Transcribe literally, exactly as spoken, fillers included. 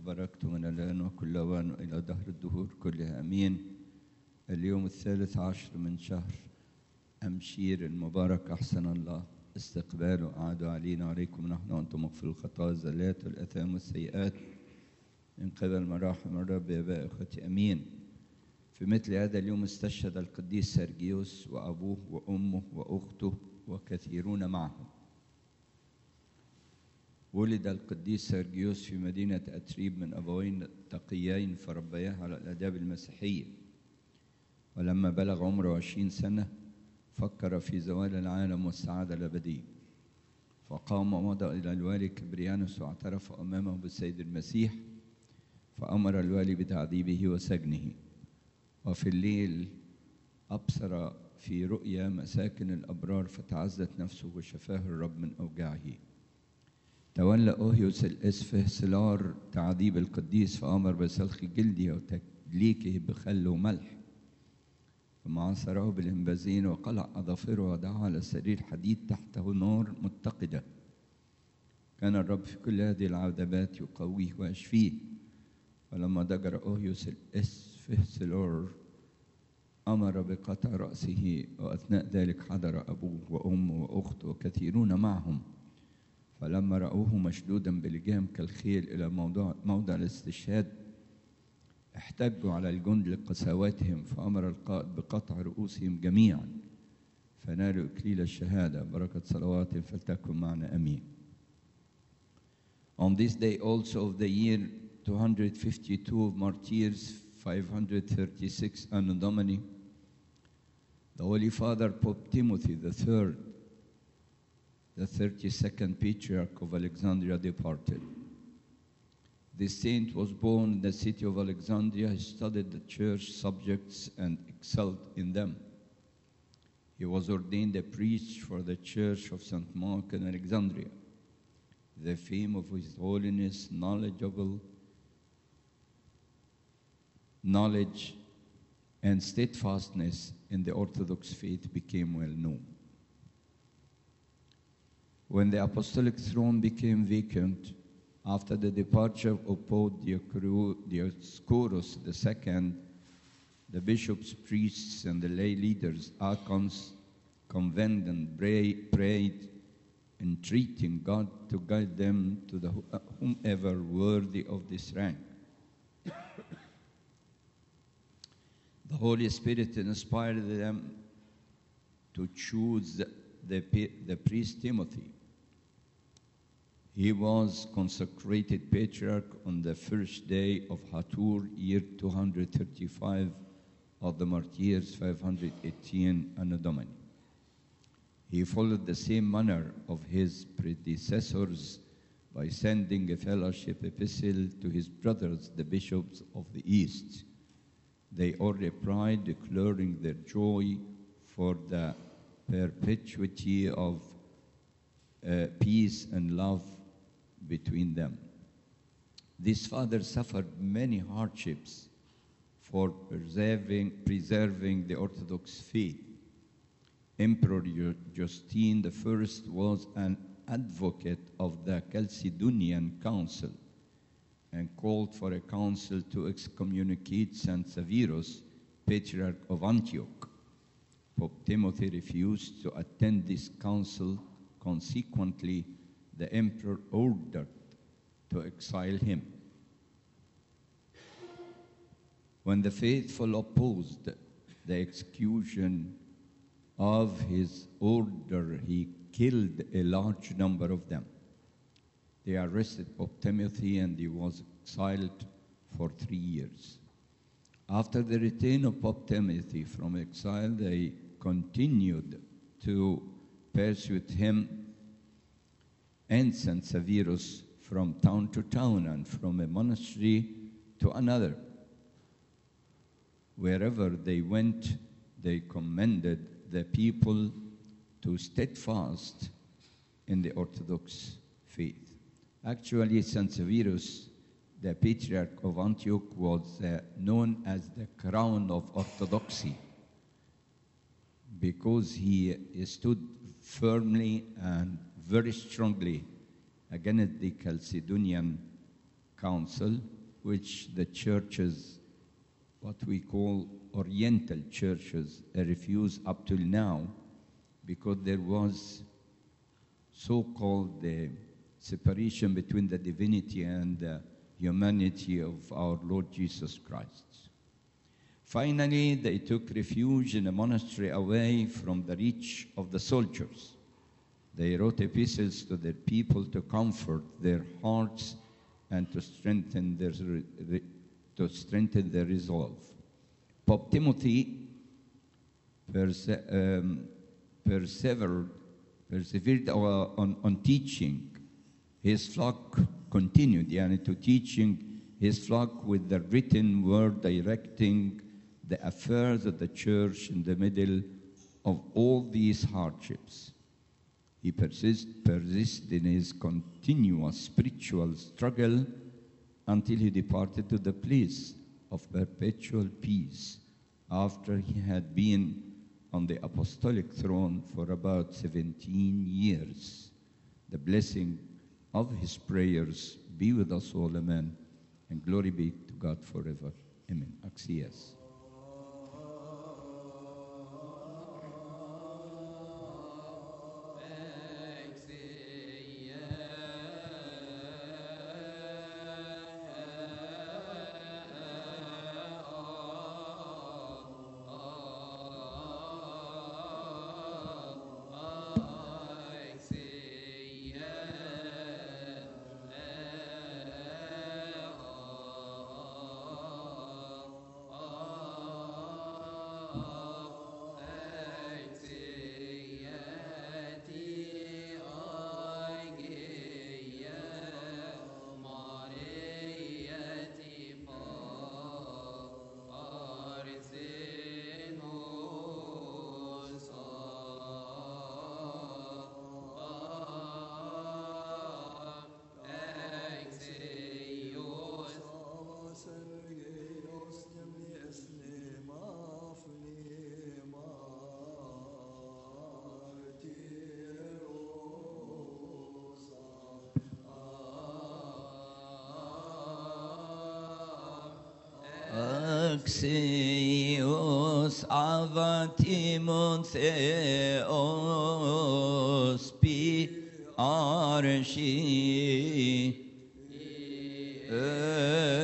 وبركته من الآن وكل أوان إلى دهر الدهور كلها أمين. اليوم الثالث عشر من شهر أمشير المبارك، أحسن الله استقباله أعادوا علينا عليكم نحن وأنتم مغفر الخطايا الزلات والأثام والسيئات من قبل مراحم الرب يا باقي أخوتي أمين. في مثل هذا اليوم استشهد القديس سرجيوس وأبوه وأمه وأخته وكثيرون معهم. ولد القديس سرجيوس في مدينة أتريب من أبوين تقيين فربياه على الآداب المسيحية، ولما بلغ عمره عشرين سنة فكر في زوال العالم والسعادة الأبدية، فقام ومضى إلى الوالي كبريانوس واعترف أمامه بالسيد المسيح، فأمر الوالي بتعذيبه وسجنه. وفي الليل أبصر في رؤيا مساكن الأبرار فتعزت نفسه وشفاه الرب من أوجاعه. تولى أوهيوس الإسفهسلار تعذيب القديس، فأمر بسلخ جلده وتدليكه بخل وملح، ثم عصره بالإنبازين وقلع أظافره ودعا على سرير حديد تحته نار متقدة. كان الرب في كل هذه العذابات يقويه ويشفيه. ولما ضجر أوهيوس الإسفهسلار أمر بقطع رأسه، وأثناء ذلك حضر أبوه وأمه وأخته وكثيرون معهم، فلما رأوه مشدودا بلجام كالخيل إلى موضع, موضع الاستشهاد احتجوا على الجند لقساوتهم، فأمر القائد بقطع رؤوسهم جميعا فنالوا إكليل الشهادة. بركة صلواتهم فلتكن معنا أمين. On this day also of the year two hundred fifty-two of Martyrs, five hundred thirty-six Anno Domini, the Holy Father Pope Timothy the third, the thirty-second Patriarch of Alexandria, departed. This saint was born in the city of Alexandria. He studied the church subjects and excelled in them. He was ordained a priest for the church of Saint Mark in Alexandria. The fame of his holiness, knowledgeable knowledge, and steadfastness in the Orthodox faith became well known. When the apostolic throne became vacant after the departure of Pope Dioscorus the Second, the bishops, priests, and the lay leaders, archons, convened and prayed, entreating God to guide them to the whomever worthy of this rank. The Holy Spirit inspired them to choose the, the priest Timothy. He was consecrated patriarch on the first day of Hatur, year two hundred thirty-five of the Martyrs, five hundred eighteen Anno Domini. He followed the same manner of his predecessors by sending a fellowship epistle to his brothers, the bishops of the East. They all replied, declaring their joy for the perpetuity of uh, peace and love between them. This father suffered many hardships for preserving, preserving the Orthodox faith. Emperor Justine the First was an advocate of the Chalcedonian Council and called for a council to excommunicate Saint Severus, Patriarch of Antioch. Pope Timothy refused to attend this council. Consequently, the emperor ordered to exile him. When the faithful opposed the execution of his order, he killed a large number of them. They arrested Pope Timothy and he was exiled for three years. After the return of Pope Timothy from exile, they continued to pursue him and Saint Severus from town to town and from a monastery to another. Wherever they went, they commended the people to steadfast in the Orthodox faith. Actually, Saint Severus, the Patriarch of Antioch, was uh, known as the crown of orthodoxy because he stood firmly and very strongly against the Chalcedonian Council which the churches, what we call Oriental churches, refuse up till now, because there was so-called uh, separation between the divinity and the humanity of our Lord Jesus Christ. Finally, they took refuge in a monastery away from the reach of the soldiers. They wrote epistles to their people to comfort their hearts and to strengthen their, to strengthen their resolve. Pope Timothy perse um, persevered, persevered on, on teaching his flock, continued yani, to teaching his flock with the written word, directing the affairs of the church in the middle of all these hardships. He persist, persisted in his continuous spiritual struggle until he departed to the place of perpetual peace after he had been on the apostolic throne for about seventeen years. The blessing of his prayers be with us all, amen, and glory be to God forever. Amen. Axias. Axios avatimon theos pi archi